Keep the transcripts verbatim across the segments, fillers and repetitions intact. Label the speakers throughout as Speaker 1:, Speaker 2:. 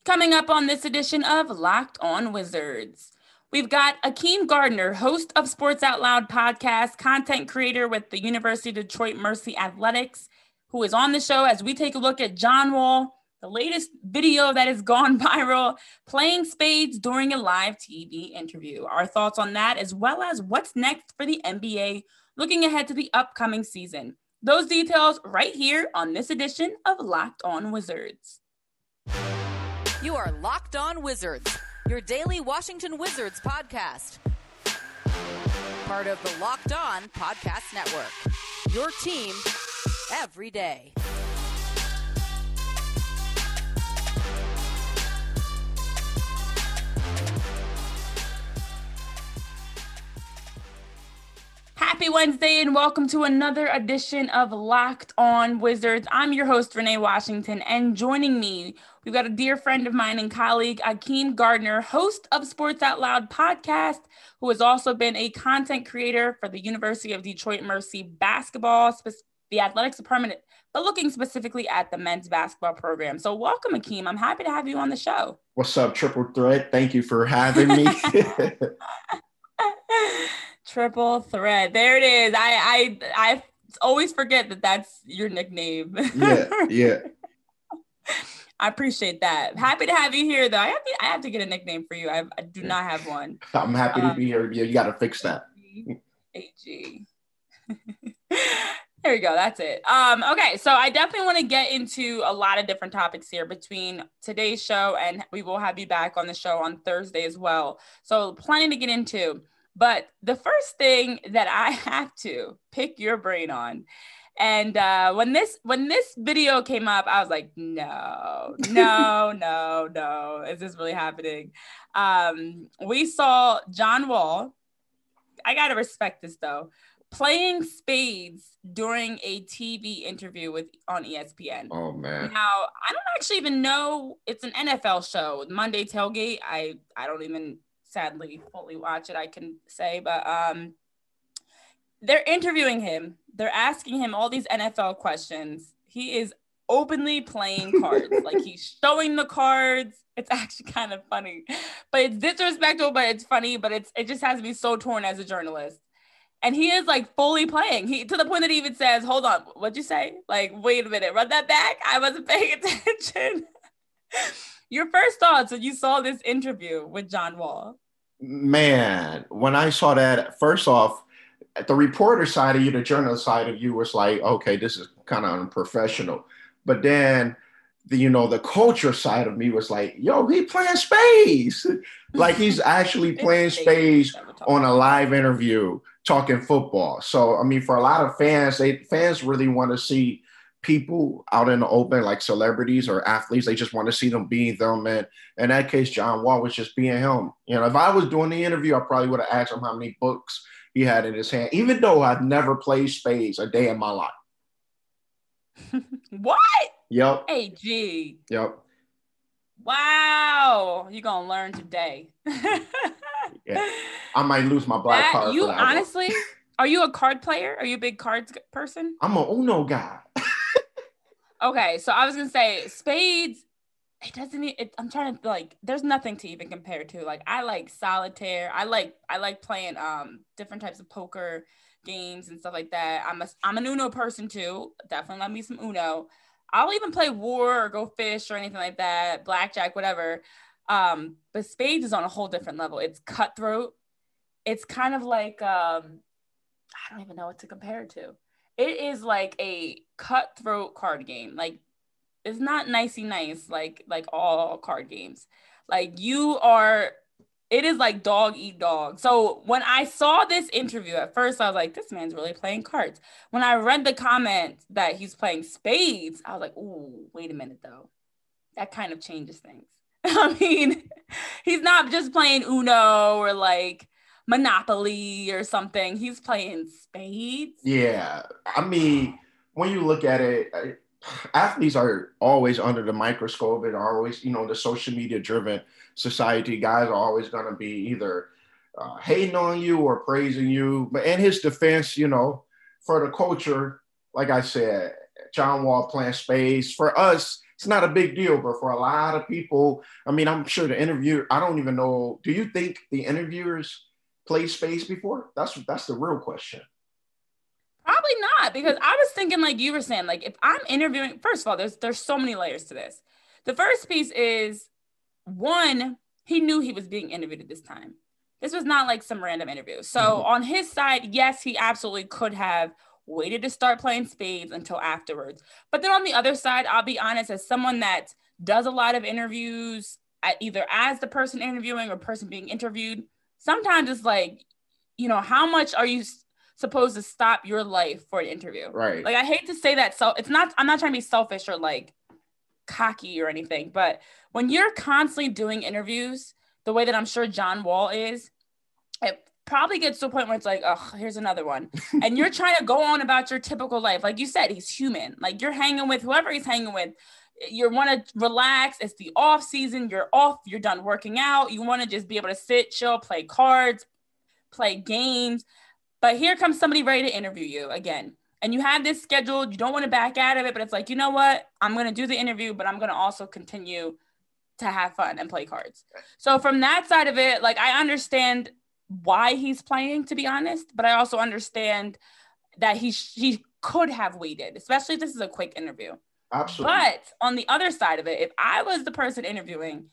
Speaker 1: Coming up on this edition of Locked On Wizards, we've got Akeem Gardner, host of Sports Out Loud podcast, content creator with the University of Detroit Mercy Athletics, who is on the show as we take a look at John Wall, the latest video that has gone viral, playing spades during a live T V interview. Our thoughts on that, as well as what's next for the N B A, looking ahead to the upcoming season. Those details right here on this edition of Locked On Wizards.
Speaker 2: You are Locked On Wizards, your daily Washington Wizards podcast. Part of the Locked On Podcast Network, your team every day.
Speaker 1: Happy Wednesday and welcome to another edition of Locked On Wizards. I'm your host, Renee Washington, and joining me, we've got a dear friend of mine and colleague, Akeem Gardner, host of Sports Out Loud podcast, who has also been a content creator for the University of Detroit Mercy basketball, the athletics department, but looking specifically at the men's basketball program. So welcome, Akeem. I'm happy to have you on the show.
Speaker 3: What's up, Triple Threat? Thank you for having me.
Speaker 1: Triple Threat. There it is. I I I always forget that that's your nickname.
Speaker 3: Yeah, yeah.
Speaker 1: I appreciate that. Happy to have you here, though. I have to, I have to get a nickname for you. I, I do not have one.
Speaker 3: I'm happy to
Speaker 1: um,
Speaker 3: be here. Yeah, you got to fix that.
Speaker 1: A G. There we go. That's it. Um, okay, so I definitely want to get into a lot of different topics here between today's show, and we will have you back on the show on Thursday as well. So plenty to get into. But the first thing that I have to pick your brain on, and uh, when this when this video came up, I was like, no, no, no, no. Is this really happening? Um, we saw John Wall. I got to respect this, though, playing spades during a T V interview with on E S P N.
Speaker 3: Oh, man.
Speaker 1: Now, I don't actually even know. It's an N F L show, Monday Tailgate. I, I don't even sadly fully watch it, I can say, but um they're interviewing him, they're asking him all these N F L questions. He is openly playing cards. Like, he's showing the cards. It's actually kind of funny, but it's disrespectful, but it's funny, but it's it just has me so torn as a journalist. And he is like fully playing, he to the point that he even says, hold on, what'd you say? Like, wait a minute, run that back, I wasn't paying attention. Your first thoughts when you saw this interview with John Wall?
Speaker 3: Man, when I saw that, first off, the reporter side of you, the journalist side of you was like, okay, this is kind of unprofessional. But then, the, you know, the culture side of me was like, yo, he playing spades. Like, he's actually playing spades on a live interview, talking football. So, I mean, for a lot of fans, they fans really want to see people out in the open, like celebrities or athletes. They just want to see them being them. And in that case, John Wall was just being him. You know, if I was doing the interview, I probably would have asked him how many books he had in his hand, even though I've never played spades a day in my life.
Speaker 1: What?
Speaker 3: Yep.
Speaker 1: A G.
Speaker 3: Yep.
Speaker 1: Wow. You're going to learn today.
Speaker 3: Yeah. I might lose my black
Speaker 1: that,
Speaker 3: card.
Speaker 1: You
Speaker 3: for that
Speaker 1: honestly, one. Are you a card player? Are you a big cards person?
Speaker 3: I'm a Uno guy.
Speaker 1: Okay, so I was gonna say spades. It doesn't. It, I'm trying to like. There's nothing to even compare to. Like, I like solitaire. I like. I like playing um different types of poker games and stuff like that. I'm a. I'm an Uno person too. Definitely love me some Uno. I'll even play War or Go Fish or anything like that. Blackjack, whatever. Um, but spades is on a whole different level. It's cutthroat. It's kind of like um, I don't even know what to compare it to. It is like a cutthroat card game. Like, it's not nicey nice like like all card games. Like, you are, it is like dog eat dog. So when I saw this interview, at first I was like, this man's really playing cards. When I read the comment that he's playing spades, I was like, ooh, wait a minute though. That kind of changes things. I mean, he's not just playing Uno or like Monopoly or something. He's playing spades.
Speaker 3: Yeah. I mean, when you look at it, athletes are always under the microscope and are always, you know, the social media driven society. Guys are always going to be either uh, hating on you or praising you. But in his defense, you know, for the culture, like I said, John Wall playing spades. For us, it's not a big deal, but for a lot of people, I mean, I'm sure the interviewer, I don't even know. Do you think the interviewers played spades before? That's that's the real question.
Speaker 1: Probably not, because I was thinking, like you were saying, like if I'm interviewing, first of all, there's there's so many layers to this. The first piece is, one, he knew he was being interviewed at this time. This was not like some random interview. So mm-hmm. on his side, yes, he absolutely could have waited to start playing spades until afterwards. But then on the other side, I'll be honest, as someone that does a lot of interviews, either as the person interviewing or person being interviewed, sometimes it's like, you know, how much are you supposed to stop your life for an interview?
Speaker 3: Right.
Speaker 1: Like, I hate to say that. So it's not, I'm not trying to be selfish or like cocky or anything, but when you're constantly doing interviews the way that I'm sure John Wall is, it probably gets to a point where it's like, oh, here's another one. And you're trying to go on about your typical life. Like you said, he's human. Like you're hanging with whoever he's hanging with. You want to relax. It's the off season. You're off. You're done working out. You want to just be able to sit, chill, play cards, play games. But here comes somebody ready to interview you again. And you have this scheduled. You don't want to back out of it, but it's like, you know what? I'm going to do the interview, but I'm going to also continue to have fun and play cards. So from that side of it, like I understand why he's playing, to be honest, but I also understand that he sh- he could have waited, especially if this is a quick interview.
Speaker 3: Absolutely.
Speaker 1: But on the other side of it, if I was the person interviewing,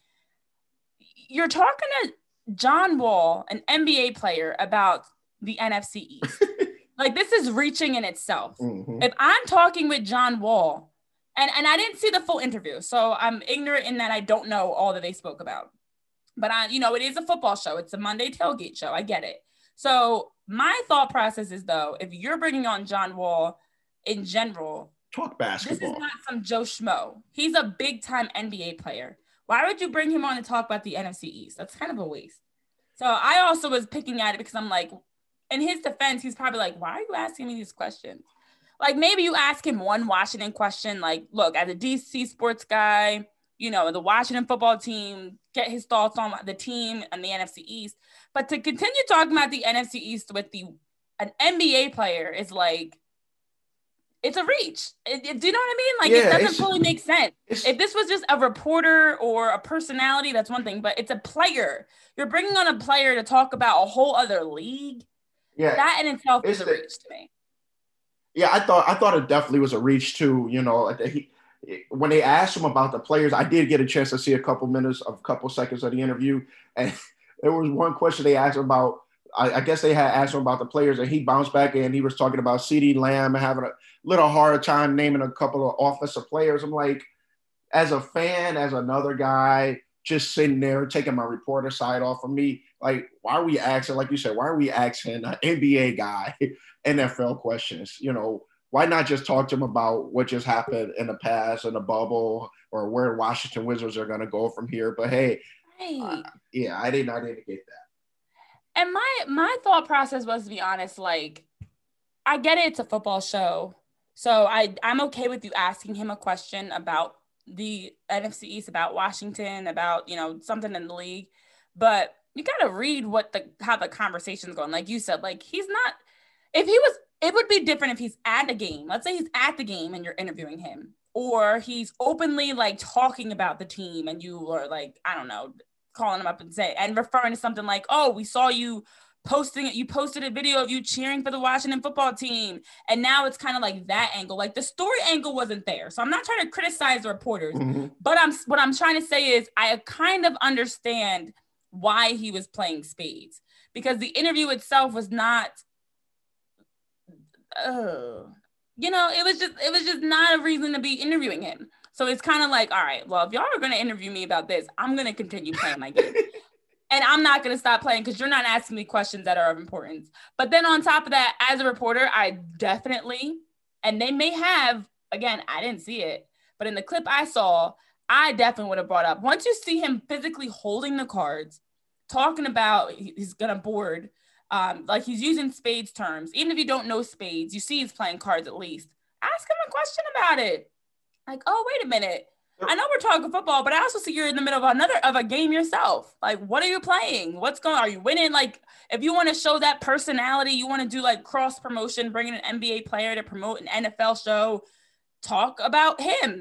Speaker 1: you're talking to John Wall, an N B A player, about the N F C East. Like this is reaching in itself. Mm-hmm. If I'm talking with John Wall, and, and I didn't see the full interview, so I'm ignorant in that I don't know all that they spoke about. But, I, you know, it is a football show. It's a Monday tailgate show. I get it. So my thought process is, though, if you're bringing on John Wall in general,
Speaker 3: talk basketball.
Speaker 1: This is not some Joe Schmo. He's a big-time N B A player. Why would you bring him on to talk about the N F C East? That's kind of a waste. So I also was picking at it because I'm like, in his defense, he's probably like, why are you asking me these questions? Like, maybe you ask him one Washington question, like, look, as a D C sports guy, you know, the Washington football team, get his thoughts on the team and the N F C East. But to continue talking about the N F C East with the an N B A player is like, it's a reach. It, it, do you know what I mean? Like, yeah, it doesn't fully make sense. If this was just a reporter or a personality, that's one thing, but it's a player. You're bringing on a player to talk about a whole other league. Yeah, that in itself is a the, reach to me.
Speaker 3: Yeah, I thought I thought it definitely was a reach too. You know, he, when they asked him about the players, I did get a chance to see a couple minutes of a couple seconds of the interview. And there was one question they asked him about, I, I guess they had asked him about the players, and he bounced back and he was talking about CeeDee Lamb and having a little hard time naming a couple of offensive players. I'm like, as a fan, as another guy, just sitting there taking my reporter side off of me, like, why are we asking, like you said, why are we asking an N B A guy N F L questions? You know, why not just talk to him about what just happened in the past in the bubble or where Washington Wizards are going to go from here? But hey,
Speaker 1: right.
Speaker 3: uh, yeah, I didn't, I didn't get that.
Speaker 1: And my, my thought process was, to be honest, like, I get it. It's a football show. So I, I'm okay with you asking him a question about the N F C East, about Washington, about, you know, something in the league. But you got to read what the, how the conversation's going. Like you said, like, he's not, if he was, it would be different if he's at a game. Let's say he's at the game and you're interviewing him, or he's openly like talking about the team and you are like, I don't know, calling him up and say, and referring to something like, oh, we saw you posting it. You posted a video of you cheering for the Washington football team. And now it's kind of like that angle, like the story angle wasn't there. So I'm not trying to criticize the reporters, mm-hmm. but I'm, what I'm trying to say is I kind of understand why he was playing spades, because the interview itself was not, oh, you know, it was just, it was just not a reason to be interviewing him. So it's kind of like, all right, well, if y'all are going to interview me about this, I'm going to continue playing my game. And I'm not going to stop playing because you're not asking me questions that are of importance. But then on top of that, as a reporter, I definitely, and they may have, again, I didn't see it, but in the clip I saw, I definitely would have brought up, once you see him physically holding the cards, talking about he's going to board, um, like he's using spades terms. Even if you don't know spades, you see he's playing cards at least. Ask him a question about it. Like, oh, wait a minute. I know we're talking football, but I also see you're in the middle of another of a game yourself. Like, what are you playing? What's going on? Are you winning? Like, if you want to show that personality, you want to do like cross promotion, bringing an N B A player to promote an N F L show, talk about him.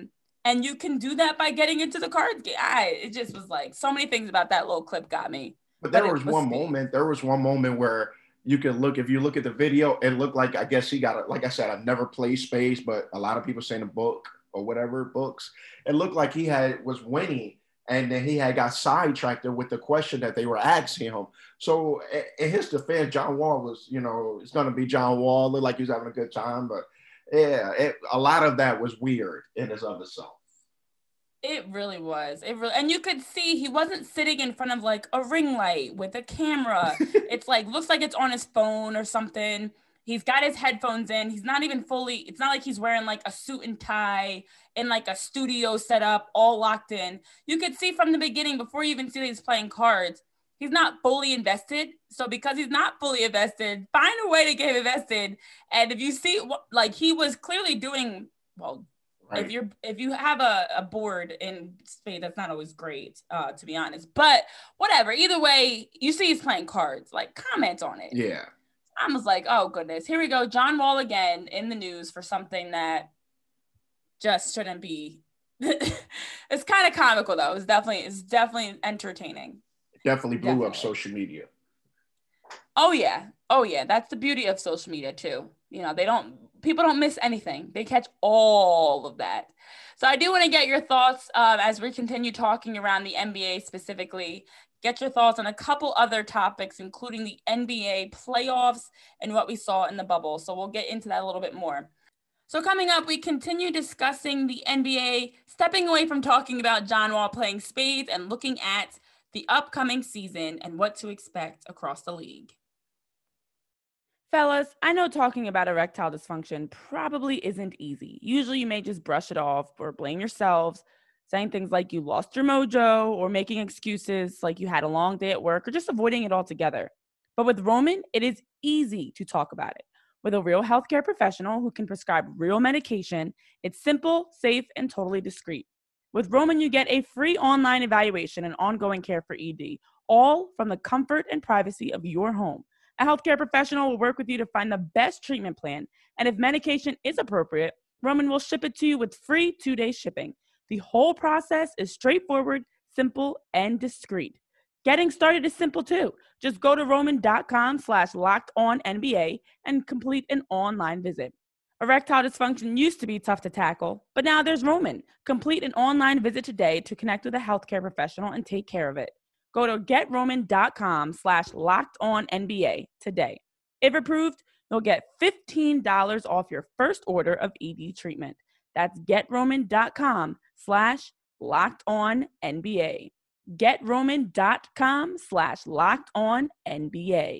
Speaker 1: And you can do that by getting into the cards game. I, it just was like so many things about that little clip got me.
Speaker 3: But there but was, was one
Speaker 1: speed.
Speaker 3: moment, there was one moment where you can look, if you look at the video, it looked like, I guess he got it. Like I said, I've never played Spades, but a lot of people saying the book or whatever books, it looked like he had was winning. And then he had got sidetracked with the question that they were asking him. So in his defense, John Wall was, you know, it's going to be John Wall. Looked like he was having a good time. But yeah, it, a lot of that was weird in his other self.
Speaker 1: It really was. It really, and you could see he wasn't sitting in front of like a ring light with a camera. It's like, looks like it's on his phone or something. He's got his headphones in. He's not even fully, it's not like he's wearing like a suit and tie in like a studio setup, all locked in. You could see from the beginning, before you even see that he's playing cards, he's not fully invested. So because he's not fully invested, find a way to get him invested. And if you see, like he was clearly doing, well, right. if you're, if you have a, a board in Spades, that's not always great, uh, to be honest. But whatever, either way, you see he's playing cards, like comment on it.
Speaker 3: Yeah.
Speaker 1: I was like, oh, goodness. Here we go. John Wall again in the news for something that just shouldn't be. It's kind of comical, though. It's definitely it's definitely entertaining.
Speaker 3: It definitely blew definitely. up social media.
Speaker 1: Oh, yeah. Oh, yeah. That's the beauty of social media, too. You know, they don't people don't miss anything. They catch all of that. So I do want to get your thoughts uh, as we continue talking around the N B A specifically. Get your thoughts on a couple other topics, including the N B A playoffs and what we saw in the bubble. So we'll get into that a little bit more. So coming up, we continue discussing the N B A, stepping away from talking about John Wall playing Spades and looking at the upcoming season and what to expect across the league. Fellas, I know talking about erectile dysfunction probably isn't easy. Usually you may just brush it off or blame yourselves, saying things like you lost your mojo or making excuses like you had a long day at work or just avoiding it altogether. But with Roman, it is easy to talk about it. With a real healthcare professional who can prescribe real medication, it's simple, safe, and totally discreet. With Roman, you get a free online evaluation and ongoing care for E D, all from the comfort and privacy of your home. A healthcare professional will work with you to find the best treatment plan, and if medication is appropriate, Roman will ship it to you with free two-day shipping. The whole process is straightforward, simple, and discreet. Getting started is simple too. Just go to roman.com slash locked on NBA and complete an online visit. Erectile dysfunction used to be tough to tackle, but now there's Roman. Complete an online visit today to connect with a healthcare professional and take care of it. Go to getroman.com slash locked on NBA today. If approved, you'll get fifteen dollars off your first order of E D treatment. That's getroman.com slash locked on NBA. getroman.com slash locked on NBA.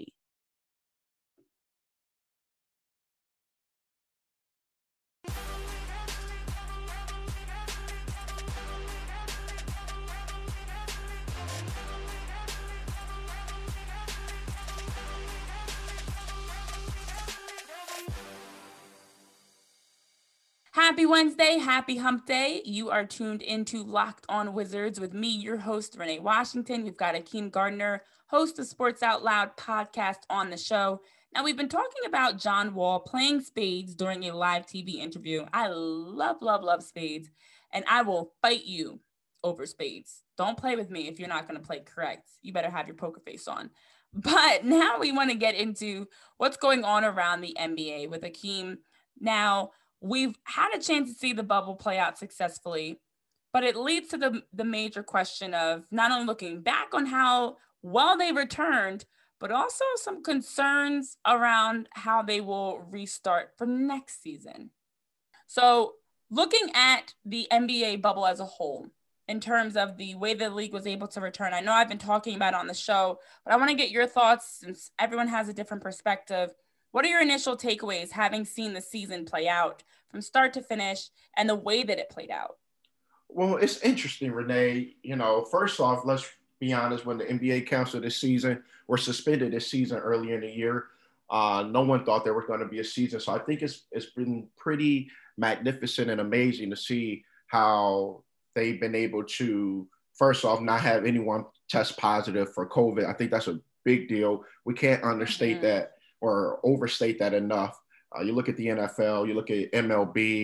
Speaker 1: Happy Wednesday, happy hump day. You are tuned into Locked On Wizards with me, your host, Renee Washington. We've got Akeem Gardner, host of Sports Out Loud podcast on the show. Now, we've been talking about John Wall playing spades during a live T V interview. I love, love, love spades, and I will fight you over spades. Don't play with me if you're not going to play correct. You better have your poker face on. But now we want to get into what's going on around the N B A with Akeem. Now, we've had a chance to see the bubble play out successfully, but it leads to the, the major question of not only looking back on how well they returned, but also some concerns around how they will restart for next season. So looking at the N B A bubble as a whole, in terms of the way the league was able to return, I know I've been talking about it on the show, but I want to get your thoughts since everyone has a different perspective. What are your initial takeaways having seen the season play out from start to finish and the way that it played out?
Speaker 3: Well, it's interesting, Renee. You know, first off, let's be honest, when the N B A canceled this season or suspended this season earlier in the year, uh, no one thought there was going to be a season. So I think it's it's been pretty magnificent and amazing to see how they've been able to, first off, not have anyone test positive for COVID. I think that's a big deal. We can't understate mm-hmm. that or overstate that enough. Uh, you look at the N F L, you look at M L B,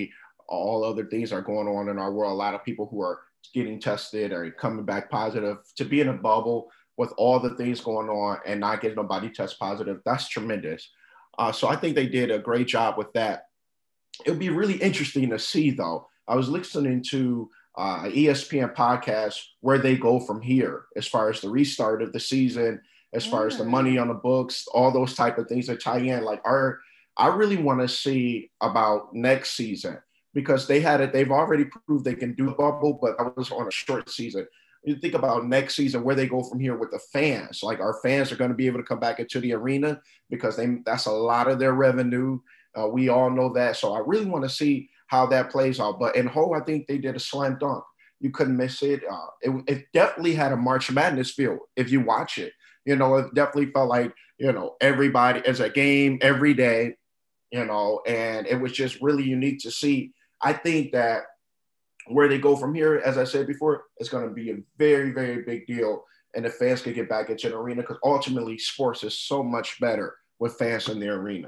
Speaker 3: all other things are going on in our world. A lot of people who are getting tested or coming back positive, to be in a bubble with all the things going on and not getting nobody test positive, that's tremendous. Uh, so I think they did a great job with that. It would be really interesting to see, though. I was listening to uh, E S P N podcast where they go from here as far as the restart of the season, as far mm. as the money on the books, all those type of things that tie in. Like, our, I really want to see about next season, because they had it. They've already proved they can do a bubble, but that was on a short season. You think about next season, where they go from here with the fans. Like, our fans are going to be able to come back into the arena because they that's a lot of their revenue. Uh, we all know that. So I really want to see how that plays out. But in whole, I think they did a slam dunk. You couldn't miss it. Uh, it. It definitely had a March Madness feel if you watch it. You know, it definitely felt like, you know, everybody is a game every day, you know, and it was just really unique to see. I think that where they go from here, as I said before, it's going to be a very, very big deal. And the fans can get back into the arena, because ultimately sports is so much better with fans in the arena.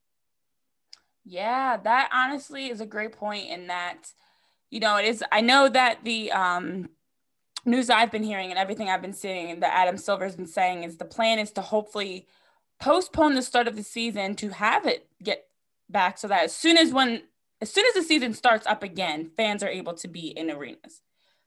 Speaker 1: Yeah, that honestly is a great point in that, you know, it is, I know that the um, news I've been hearing and everything I've been seeing and that Adam Silver's been saying is the plan is to hopefully postpone the start of the season to have it get back, so that as soon as when As soon as the season starts up again, fans are able to be in arenas.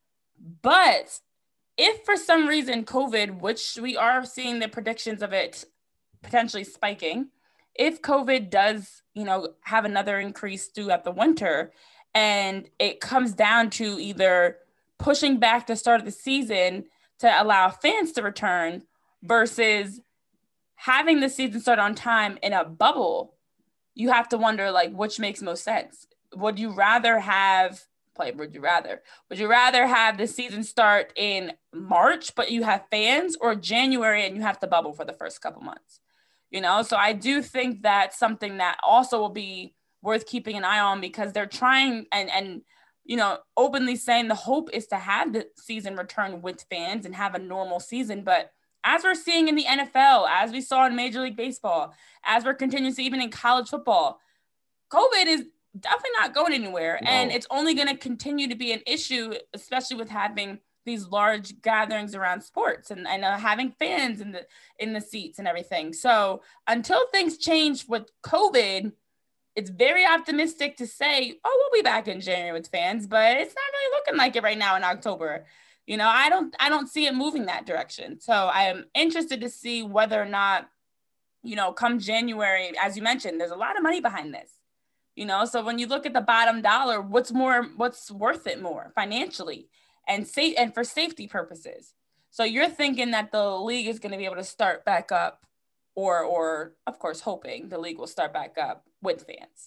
Speaker 1: But if for some reason COVID, which we are seeing the predictions of it potentially spiking, if COVID does, you know, have another increase throughout the winter, and it comes down to either pushing back the start of the season to allow fans to return versus having the season start on time in a bubble, you have to wonder, like, which makes most sense. Would you rather have play? Would you rather? Would you rather have the season start in March, but you have fans, or January and you have to bubble for the first couple months? You know, so I do think that's something that also will be worth keeping an eye on, because they're trying and and you know openly saying the hope is to have the season return with fans and have a normal season, but as we're seeing in the N F L, as we saw in Major League Baseball, as we're continuing to see even in college football, COVID is definitely not going anywhere. No. And it's only going to continue to be an issue, especially with having these large gatherings around sports and, and uh, having fans in the in the seats and everything. So until things change with COVID, it's very optimistic to say, oh, we'll be back in January with fans, but it's not really looking like it right now in October. You know, I don't, I don't see it moving that direction. So I am interested to see whether or not, you know, come January, as you mentioned, there's a lot of money behind this, you know? So when you look at the bottom dollar, what's more, what's worth it more financially and safe and for safety purposes. So you're thinking that the league is going to be able to start back up, or, or of course, hoping the league will start back up with fans.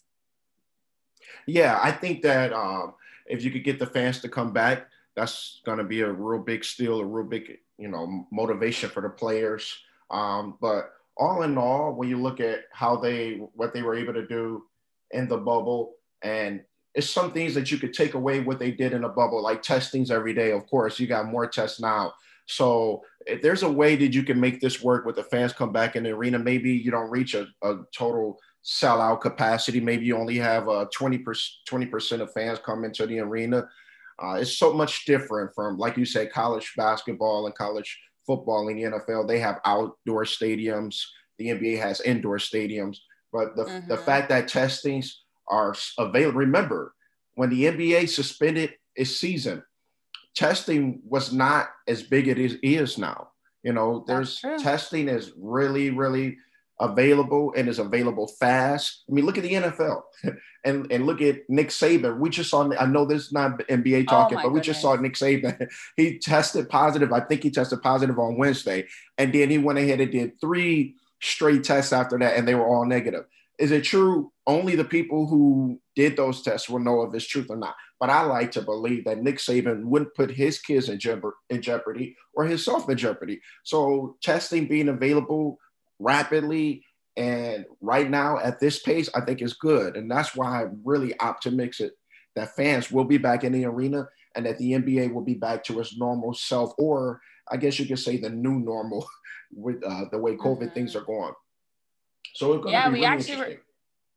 Speaker 3: Yeah, I think that um, if you could get the fans to come back, that's going to be a real big steal, a real big, you know, motivation for the players. Um, but all in all, when you look at how they, what they were able to do in the bubble, and it's some things that you could take away what they did in the bubble, like testings every day. Of course, you got more tests now. So if there's a way that you can make this work with the fans come back in the arena, maybe you don't reach a, a total sellout capacity. Maybe you only have a twenty percent of fans come into the arena. Uh, it's so much different from, like you said, college basketball and college football in the N F L. They have outdoor stadiums. The N B A has indoor stadiums. But the, mm-hmm. the fact that testings are available, remember, when the N B A suspended its season, testing was not as big as it is now. You know, there's testing is really, really available and is available fast. I mean, look at the N F L and, and look at Nick Saban. We just saw, I know this is not N B A talking, oh but we goodness. just saw Nick Saban. He tested positive. I think he tested positive on Wednesday. And then he went ahead and did three straight tests after that, and they were all negative. Is it true? Only the people who did those tests will know if it's truth or not. But I like to believe that Nick Saban wouldn't put his kids in, je- in jeopardy or himself in jeopardy. So testing being available rapidly and right now at this pace, I think is good. And that's why I'm really optimistic that fans will be back in the arena and that the N B A will be back to its normal self, or I guess you could say the new normal with uh, the way COVID mm-hmm. things are going. So it's going
Speaker 1: yeah,
Speaker 3: to be
Speaker 1: we
Speaker 3: really
Speaker 1: actually were,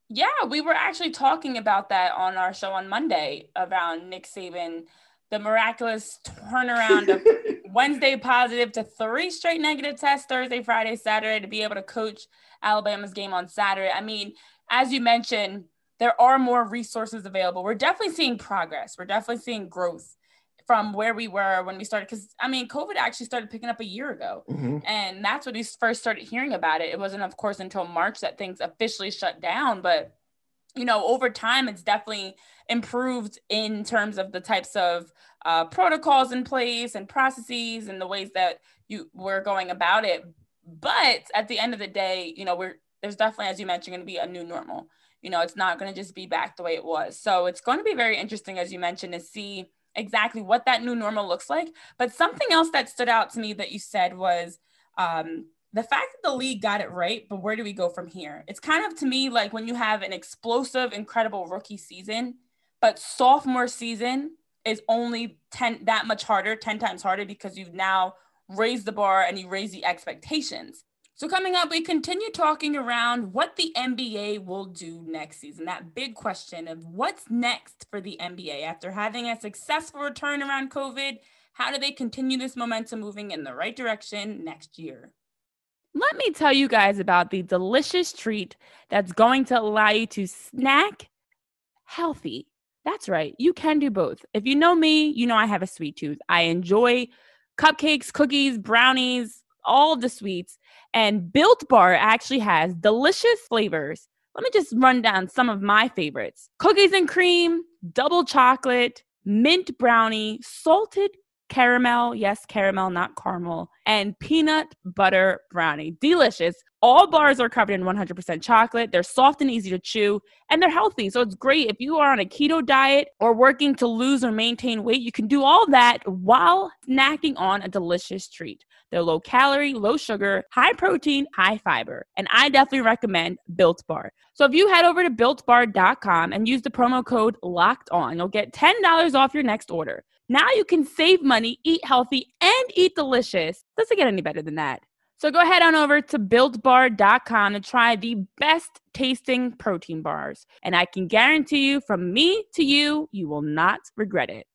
Speaker 1: Yeah, we were actually talking about that on our show on Monday around Nick Saban, the miraculous turnaround of Wednesday positive to three straight negative tests, Thursday, Friday, Saturday, to be able to coach Alabama's game on Saturday. I mean, as you mentioned, there are more resources available. We're definitely seeing progress. We're definitely seeing growth from where we were when we started. Because, I mean, COVID actually started picking up a year ago.
Speaker 3: Mm-hmm.
Speaker 1: And that's when we first started hearing about it. It wasn't, of course, until March that things officially shut down. But, you know, over time, it's definitely improved in terms of the types of uh, protocols in place and processes and the ways that you were going about it. But at the end of the day, you know, we're there's definitely, as you mentioned, going to be a new normal. You know, it's not going to just be back the way it was. So it's going to be very interesting, as you mentioned, to see exactly what that new normal looks like. But something else that stood out to me that you said was um, the fact that the league got it right, but where do we go from here? It's kind of, to me, like when you have an explosive, incredible rookie season, but sophomore season is only ten that much harder, ten times harder, because you've now raised the bar and you raise the expectations. So coming up, we continue talking around what the N B A will do next season. That big question of what's next for the N B A after having a successful return around COVID. How do they continue this momentum moving in the right direction next year? Let me tell you guys about the delicious treat that's going to allow you to snack healthy. That's right. You can do both. If you know me, you know I have a sweet tooth. I enjoy cupcakes, cookies, brownies, all the sweets. And Built Bar actually has delicious flavors. Let me just run down some of my favorites. Cookies and cream, double chocolate, mint brownie, salted caramel, yes, caramel, not caramel, and peanut butter brownie. Delicious. All bars are covered in one hundred percent chocolate. They're soft and easy to chew, and they're healthy. So it's great if you are on a keto diet or working to lose or maintain weight. You can do all that while snacking on a delicious treat. They're low calorie, low sugar, high protein, high fiber. And I definitely recommend Built Bar. So if you head over to built bar dot com and use the promo code LOCKED ON, you'll get ten dollars off your next order. Now you can save money, eat healthy, and eat delicious. Doesn't get any better than that. So go ahead on over to built bar dot com to try the best tasting protein bars. And I can guarantee you, from me to you, you will not regret it.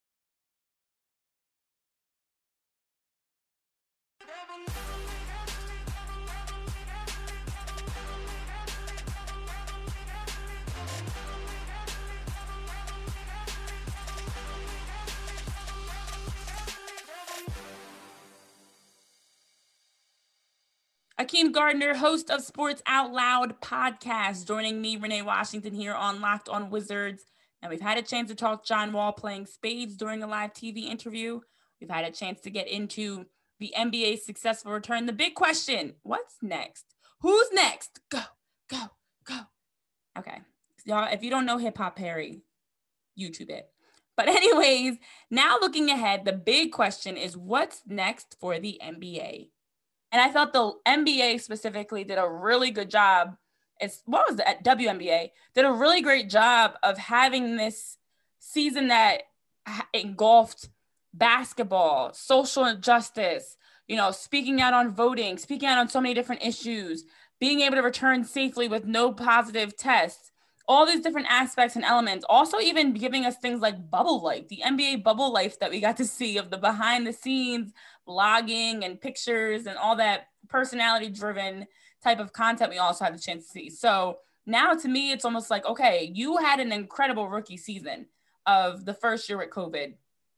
Speaker 1: Akeem Gardner, host of Sports Out Loud podcast, joining me, Renee Washington, here on Locked on Wizards. And we've had a chance to talk John Wall playing spades during a live T V interview. We've had a chance to get into the N B A's successful return. The big question, what's next? Who's next? Go, go, go. Okay. Y'all, if you don't know Hip Hop Harry, YouTube it. But anyways, now looking ahead, the big question is what's next for the N B A? And I thought the N B A specifically did a really good job. It's what was the W N B A did a really great job of having this season that engulfed basketball, social justice, you know, speaking out on voting, speaking out on so many different issues, being able to return safely with no positive tests, all these different aspects and elements. Also, even giving us things like Bubble Life, the N B A Bubble Life that we got to see of the behind the scenes blogging and pictures and all that personality driven type of content we also had the chance to see. So now to me, it's almost like, okay, you had an incredible rookie season of the first year with COVID.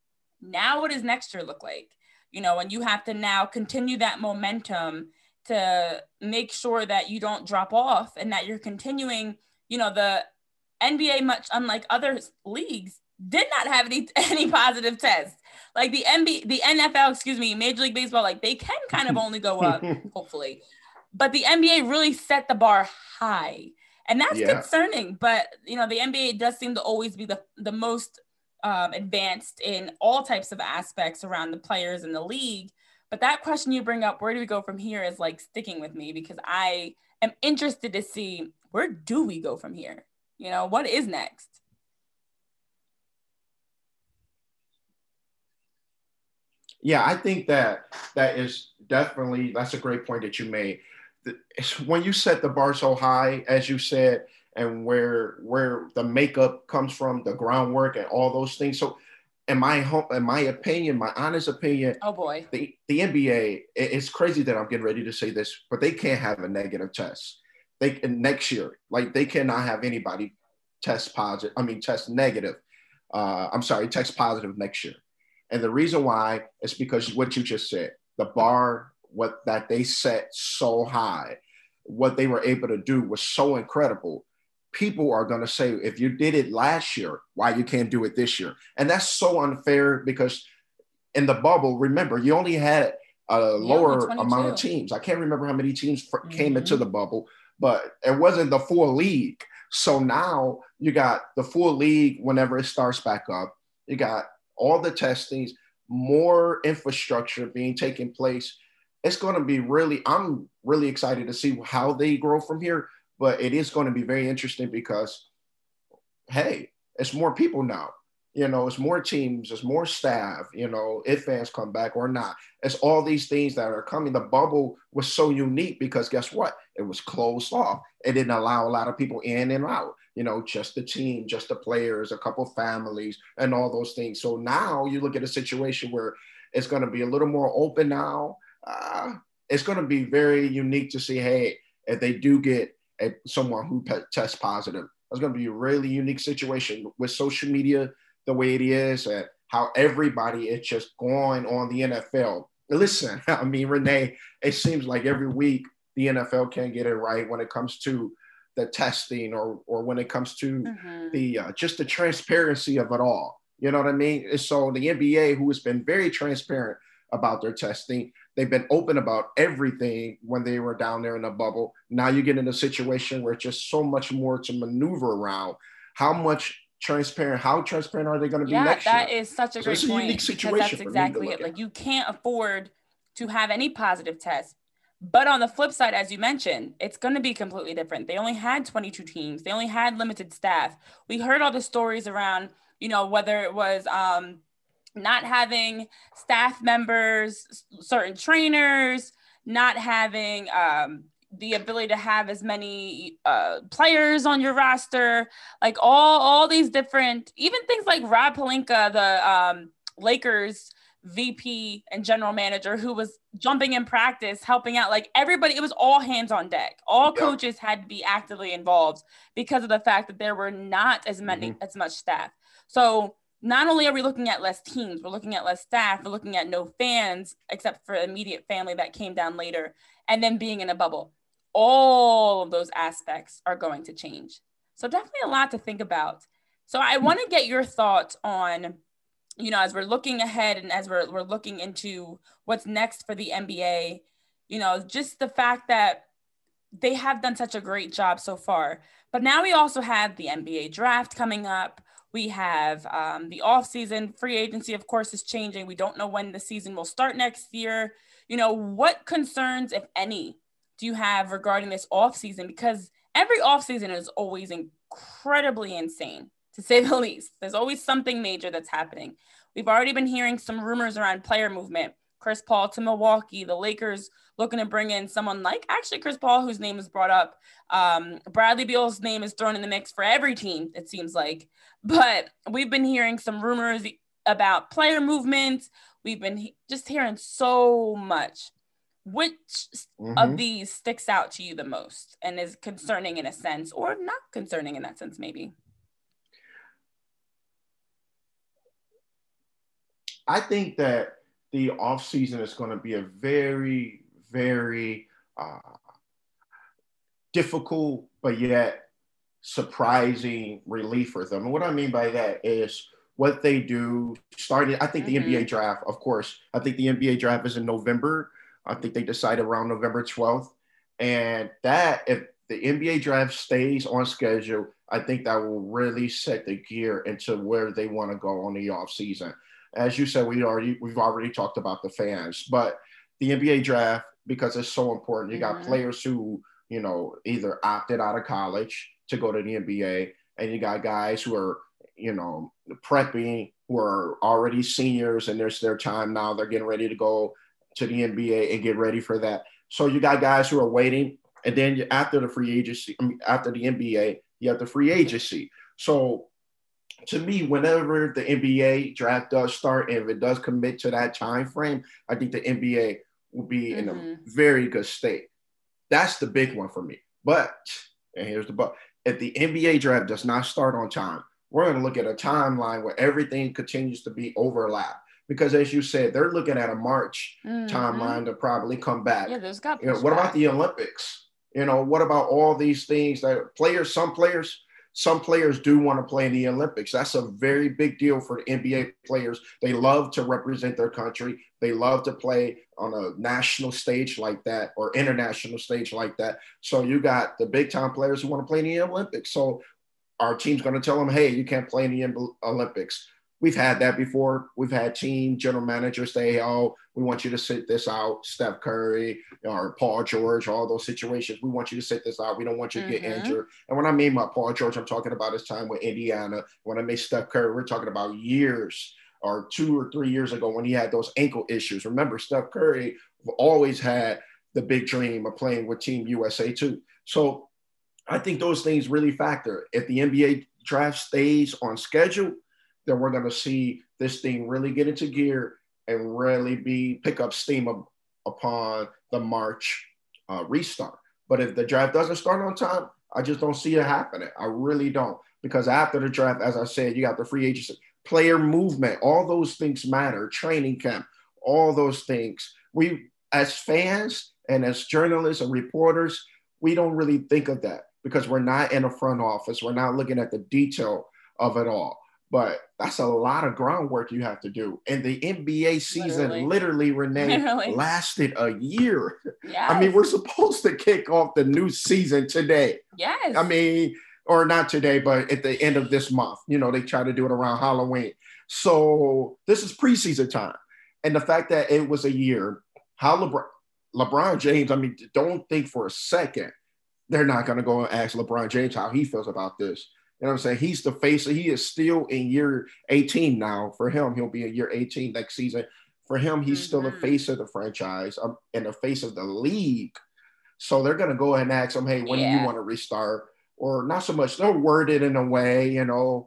Speaker 1: Now what does next year look like? You know, and you have to now continue that momentum to make sure that you don't drop off and that you're continuing. You know, the N B A, much unlike other leagues, did not have any any positive tests. Like the N B A, the N F L, excuse me, Major League Baseball, like they can kind of only go up, hopefully. But the N B A really set the bar high. And that's yeah. concerning. But, you know, the N B A does seem to always be the, the most um, advanced in all types of aspects around the players in the league. But that question you bring up, where do we go from here, is like sticking with me, because I am interested to see, where do we go from here? You know, what is next?
Speaker 3: Yeah, I think that that is definitely, that's a great point that you made. It's when you set the bar so high, as you said, and where where the makeup comes from, the groundwork and all those things. So in my home, in my opinion, my honest opinion,
Speaker 1: oh boy,
Speaker 3: the, the N B A, it's crazy that I'm getting ready to say this, but they can't have a negative test. They next year, like they cannot have anybody test positive. I mean, test negative. Uh, I'm sorry, test positive next year. And the reason why is because what you just said, the bar, what that they set so high, what they were able to do was so incredible. People are going to say, if you did it last year, why you can't do it this year? And that's so unfair because in the bubble, remember, you only had a lower amount of teams. I can't remember how many teams for, mm-hmm. came into the bubble, but it wasn't the full league. So now you got the full league whenever it starts back up. You got all the testings, more infrastructure being taken place. It's going to be really, I'm really excited to see how they grow from here. But it is going to be very interesting because, hey, it's more people now. You know, it's more teams, it's more staff, you know, if fans come back or not. It's all these things that are coming. The bubble was so unique because guess what? It was closed off. It didn't allow a lot of people in and out, you know, just the team, just the players, a couple families and all those things. So now you look at a situation where it's going to be a little more open now. Uh, it's going to be very unique to see, hey, if they do get a, someone who pe- tests positive, it's going to be a really unique situation with social media the way it is and how everybody is just going on the N F L. Listen, I mean, Renee, it seems like every week the N F L can't get it right when it comes to the testing or or when it comes to mm-hmm. the uh, just the transparency of it all. You know what I mean? And so the N B A, who has been very transparent about their testing, they've been open about everything when they were down there in the bubble. Now you get in a situation where it's just so much more to maneuver around. How much transparent, how transparent are they going to be
Speaker 1: yeah,
Speaker 3: next year?
Speaker 1: Yeah, that is such a
Speaker 3: so
Speaker 1: great
Speaker 3: it's a
Speaker 1: point.
Speaker 3: unique situation.
Speaker 1: That's exactly it. Like you can't afford to have any positive tests. But on the flip side, as you mentioned, it's going to be completely different. They only had twenty-two teams. They only had limited staff. We heard all the stories around, you know, whether it was um, not having staff members, certain trainers, not having um, the ability to have as many uh, players on your roster, like all, all these different, even things like Rob Pelinka, the um, Lakers V P and general manager, who was jumping in practice, helping out, like everybody, it was all hands on deck. All yeah. coaches had to be actively involved because of the fact that there were not as many, mm-hmm. as much staff. So not only are we looking at less teams, we're looking at less staff, we're looking at no fans except for immediate family that came down later, and then being in a bubble. All of those aspects are going to change. So definitely a lot to think about. So I want to get your thoughts on, you know, as we're looking ahead and as we're, we're looking into what's next for the N B A, you know, just the fact that they have done such a great job so far. But now we also have the N B A draft coming up. We have um, the offseason. Free agency, of course, is changing. We don't know when the season will start next year. You know, what concerns, if any, do you have regarding this offseason? Because every offseason is always incredibly insane, to say the least. There's always something major that's happening. We've already been hearing some rumors around player movement. Chris Paul to Milwaukee, the Lakers looking to bring in someone like actually Chris Paul, whose name is brought up. Um, Bradley Beal's name is thrown in the mix for every team, it seems like. But we've been hearing some rumors about player movement. We've been he- just hearing so much. Which mm-hmm. of these sticks out to you the most and is concerning in a sense, or not concerning in that sense, maybe?
Speaker 3: I think that the offseason is going to be a very, very uh, difficult, but yet surprising relief for them. And what I mean by that is what they do starting, I think mm-hmm. the N B A draft, of course, I think the N B A draft is in November. I think they decide around November twelfth. And that, if the N B A draft stays on schedule, I think that will really set the gear into where they want to go on the offseason. As you said, we already, we've already talked about the fans, but the N B A draft, because it's so important, you got mm-hmm. players who, you know, either opted out of college to go to the N B A, and you got guys who are, you know, prepping, who are already seniors, and there's their time now. They're getting ready to go to the N B A and get ready for that. So you got guys who are waiting, and then after the free agency, I mean, after the N B A, You have the free agency. So to me, whenever the N B A draft does start, and if it does commit to that time frame, I think the N B A will be mm-hmm. in a very good state. That's the big one for me. But, and here's the but, if the N B A draft does not start on time, we're going to look at a timeline where everything continues to be overlapped. Because as you said, they're looking at a March mm-hmm. timeline to probably come back.
Speaker 1: Yeah, there's got
Speaker 3: you know, what about the Olympics? You know, what about all these things that players, some players, some players do want to play in the Olympics. That's a very big deal for the N B A players. They love to represent their country. They love to play on a national stage like that or international stage like that. So you got the big time players who want to play in the Olympics. So our team's going to tell them, hey, you can't play in the Olympics. We've had that before. We've had team general managers say, oh, we want you to sit this out. Steph Curry or Paul George, all those situations. We want you to sit this out. We don't want you to mm-hmm. get injured. And when I mean by Paul George, I'm talking about his time with Indiana. When I made Steph Curry, we're talking about years or two or three years ago when he had those ankle issues. Remember, Steph Curry always had the big dream of playing with Team U S A too. So I think those things really factor. If the N B A draft stays on schedule, then we're going to see this thing really get into gear and really be pick up steam up, upon the March uh, restart. But if the draft doesn't start on time, I just don't see it happening. I really don't. Because after the draft, as I said, you got the free agency, player movement, all those things matter, training camp, all those things. We, as fans and as journalists and reporters, we don't really think of that because we're not in a front office. We're not looking at the detail of it all. But that's a lot of groundwork you have to do. And the N B A season literally, literally Renee, literally. lasted a year. Yes. I mean, we're supposed to kick off the new season today.
Speaker 1: Yes.
Speaker 3: I mean, or not today, but at the end of this month. You know, they try to do it around Halloween. So this is preseason time. And the fact that it was a year, how LeBron, LeBron James, I mean, don't think for a second they're not going to go and ask LeBron James how he feels about this. You know what I'm saying? He's the face. He is still in year eighteen now. For him, he'll be in year eighteen next season. For him, he's mm-hmm. still the face of the franchise um, and the face of the league. So they're going to go ahead and ask him, hey, when yeah. do you want to restart? Or not so much. They'll word it in a way, you know,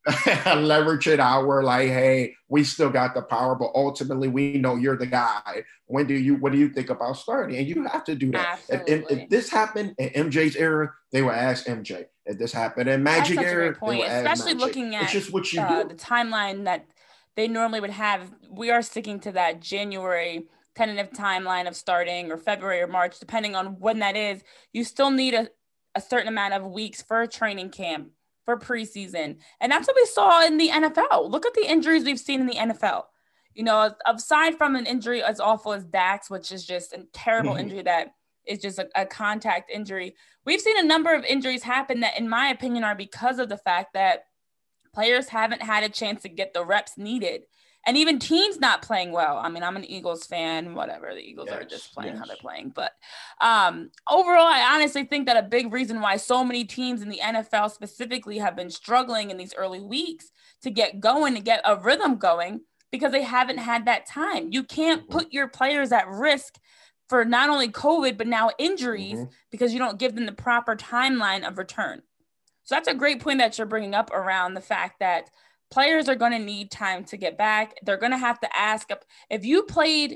Speaker 3: leverage it out. We're like, hey, we still got the power, but ultimately we know you're the guy. When do you, what do you think about starting? And you have to do that. If, if, if this happened in M J's era, they would ask M J. If this happened in Magic era, they would ask
Speaker 1: especially
Speaker 3: Magic.
Speaker 1: Looking at
Speaker 3: it's just what you
Speaker 1: uh,
Speaker 3: do.
Speaker 1: The timeline that they normally would have. We are sticking to that January tentative timeline of starting, or February or March, depending on when that is. You still need a, a certain amount of weeks for a training camp, for preseason. And that's what we saw in the N F L. Look at the injuries we've seen in the N F L. You know, aside from an injury as awful as Dax, which is just a terrible mm-hmm. injury that is just a, a contact injury, we've seen a number of injuries happen that, in my opinion, are because of the fact that players haven't had a chance to get the reps needed. And even teams not playing well. I mean, I'm an Eagles fan, whatever. The Eagles yes, are just playing yes. how they're playing. But um, overall, I honestly think that a big reason why so many teams in the N F L specifically have been struggling in these early weeks to get going, to get a rhythm going, because they haven't had that time. You can't put your players at risk for not only COVID, but now injuries mm-hmm. because you don't give them the proper timeline of return. So that's a great point that you're bringing up around the fact that players are going to need time to get back. They're going to have to ask if you played.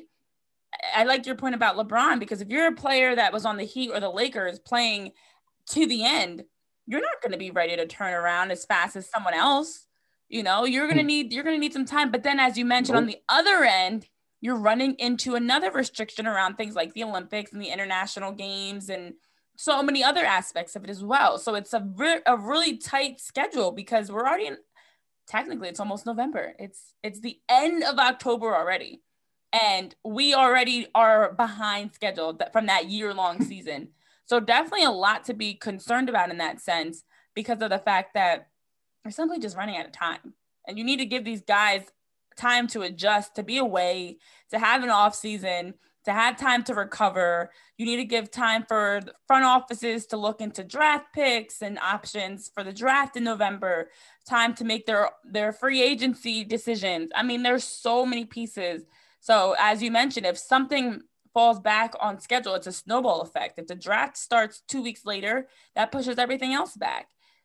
Speaker 1: I like your point about LeBron, because if you're a player that was on the Heat or the Lakers playing to the end, you're not going to be ready to turn around as fast as someone else. You know, you're going to need, you're going to need some time. But then, as you mentioned, nope. on the other end, you're running into another restriction around things like the Olympics and the international games and so many other aspects of it as well. So it's a, re- a really tight schedule, because we're already in, technically it's almost November. It's, it's the end of October already. And we already are behind schedule from that year-long season. So definitely a lot to be concerned about in that sense, because of the fact that we're simply just running out of time. And you need to give these guys time to adjust, to be away, to have an off season, to have time to recover. You need to give time for the front offices to look into draft picks and options for the draft in November, time to make their, their free agency decisions. I mean, there's so many pieces. So as you mentioned, if something falls back on schedule, it's a snowball effect. If the draft starts two weeks later, that pushes everything else back.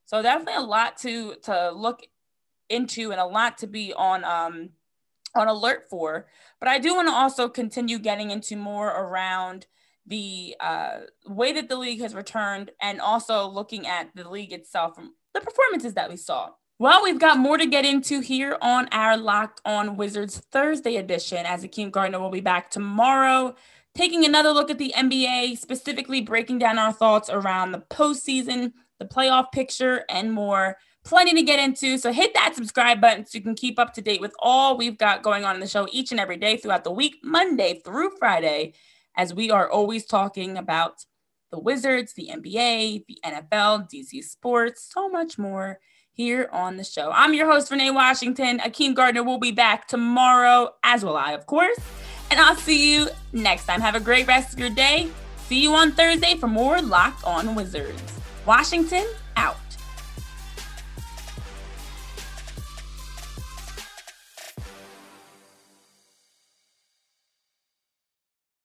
Speaker 1: So definitely a lot to to look into and a lot to be on um on alert for. But I do want to also continue getting into more around the uh, way that the league has returned and also looking at the league itself from the performances that we saw. Well, we've got more to get into here on our Locked On Wizards Thursday edition, as Akeem Gardner will be back tomorrow, taking another look at the N B A, specifically breaking down our thoughts around the postseason, the playoff picture, and more. Plenty to get into, so hit that subscribe button so you can keep up to date with all we've got going on in the show each and every day throughout the week, Monday through Friday, as we are always talking about the Wizards, the N B A, the N F L, D C Sports, so much more here on the show. I'm your host, Renee Washington. Akeem Gardner will be back tomorrow, as will I, of course, and I'll see you next time. Have a great rest of your day. See you on Thursday for more Locked On Wizards. Washington